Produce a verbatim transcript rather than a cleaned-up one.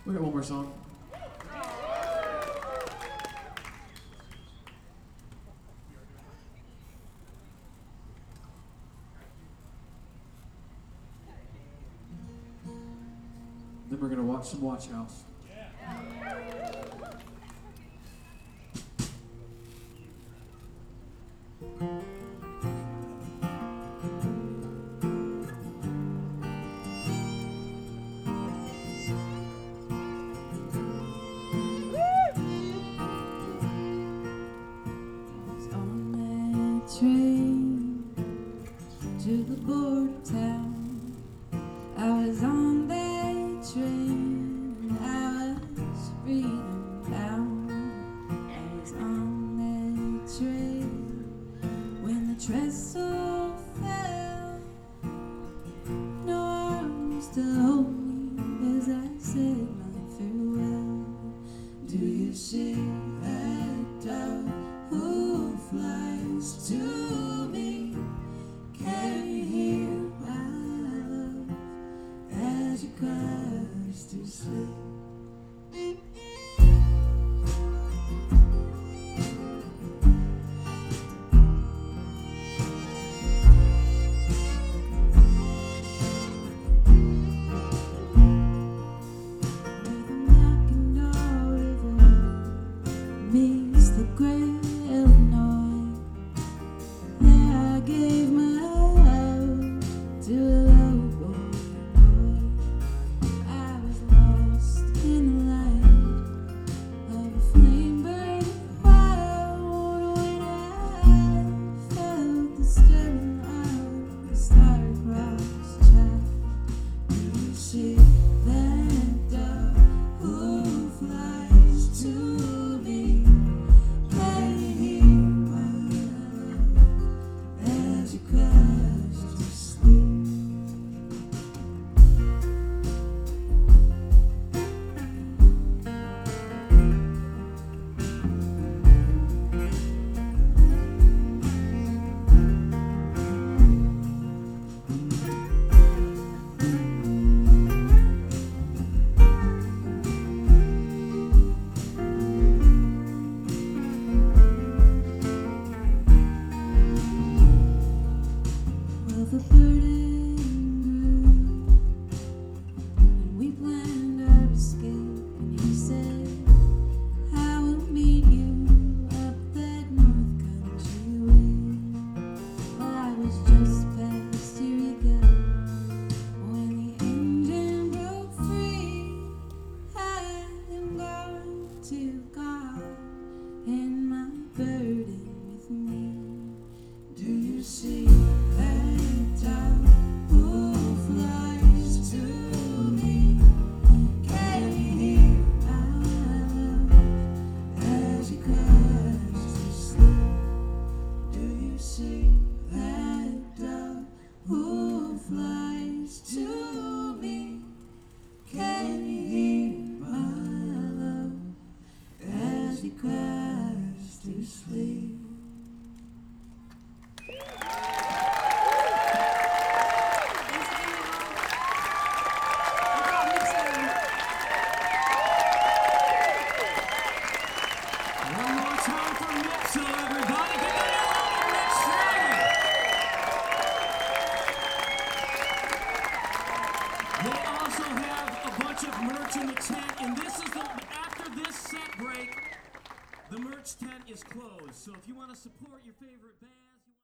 We got one more song. Then we're gonna watch some Watch House. Train to the border town. I was on that train and I was freedom bound. I was on that train when the trestle fell. No arms to hold me as I said my farewell. Do you see that dove who flies to me? Can you hear my love as it cries to sleep? The burden grew, and we planned our escape. And he said, I will meet you up that North Country way. Well, I was just past Eureka when the engine broke free. I am going to God and my burden with me. Do you see that? Sleep. They also have a bunch of merch in the tent, and this is the, after this set break, the merch tent is closed. So if you want to support your favorite band,